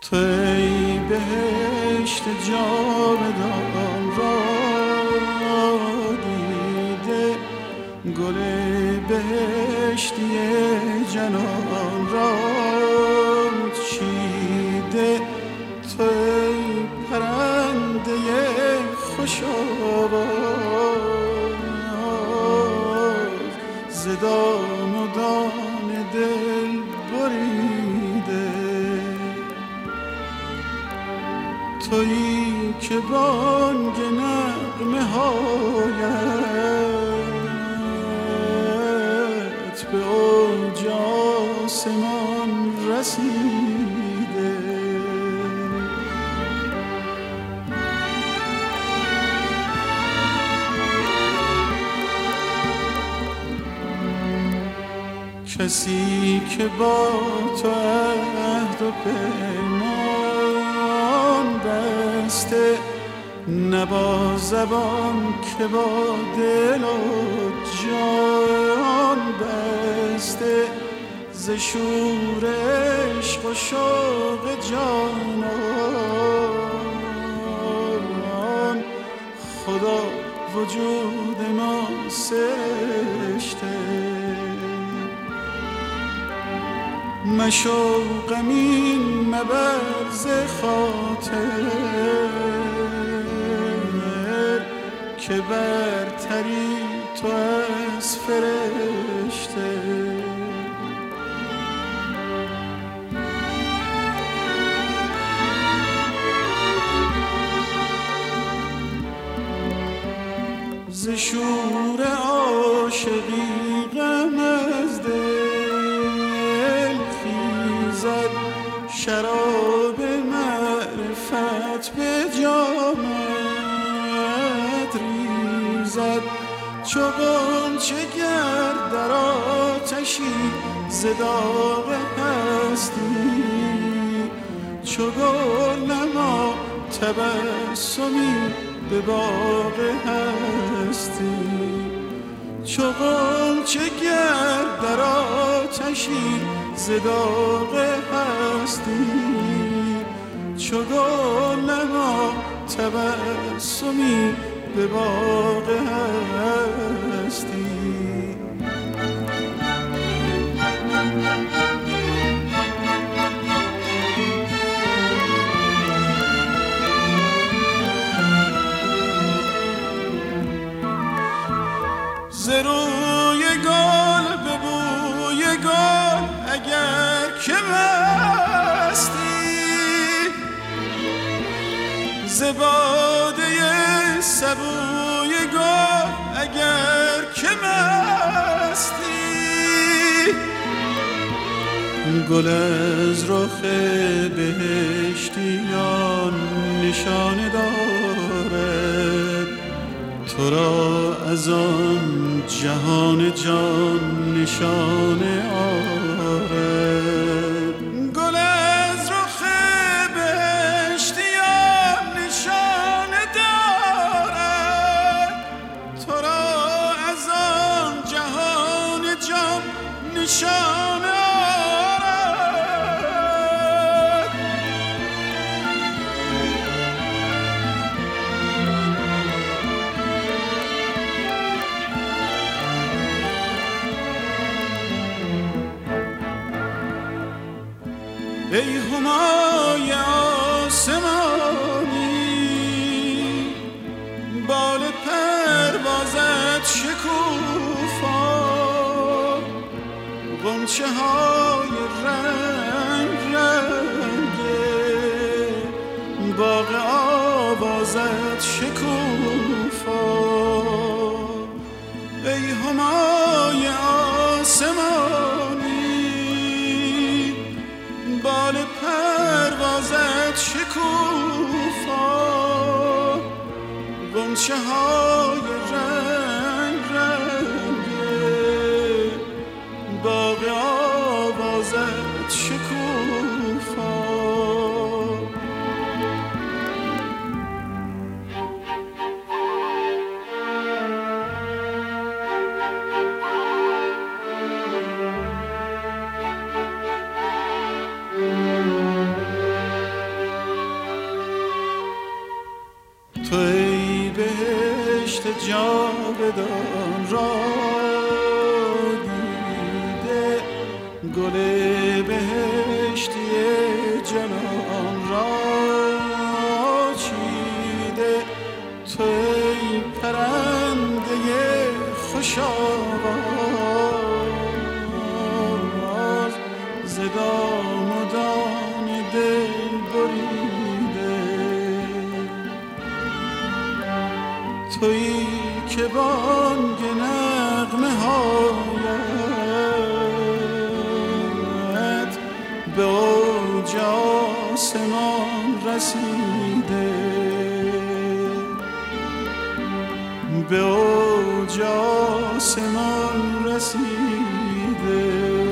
توی بهشت جاودان را دیده، گل بهشتی جنان را چیده. توی پرنده خوش آواز ز دام و دان دل بریده. تویی که بانگ نغمه هایت به اوج آسمان رسیده. کسی که با تو عهد و پیمان بسته، نه با زبان که با دل و جان بسته. ز شور عشق و شوق جانان خدا وجود ما سرشته. مشو غمین مبر ز خاطر که برتری تو از فرشته. ز شور عاشقی غم از دل خیزد، شراب معرفت به جامت ریزد. چو غنچه گر در آتشی ز داغ هستی، چو گل نما تبسمی به باغ هستی. چو غنچه گر در آتشی ز داغ هستی، چو گل نما تبسمی به باغ هستی. ز روی گل به بوی گل اگر که مستی، ز باده سبوی گل اگر که مستی. گل از رخ بهشتیان نشانه دارد، تو را از آن جهان جان نشانه آرد. گل از رخ بهشتیان نشانه دارد، تو را از آن جهان جان نشانه آرد. ای همای آسمانی، بال پروازت شکوفا، غنچه های رنگ رنگه باغ آوازت شکوفا. ای همای آسمانی، بال پروازت شکوفا، غنچه های رنگ رنگه باغ آوازت شکوفا. بدان را دیده، گل بهشتی جنان را چیده. توی پرنده خوش آواز، ز دام و دان دل بریده. تویی که بانگ نغمه هایت به اوج آسمان رسیده، به اوج آسمان رسیده.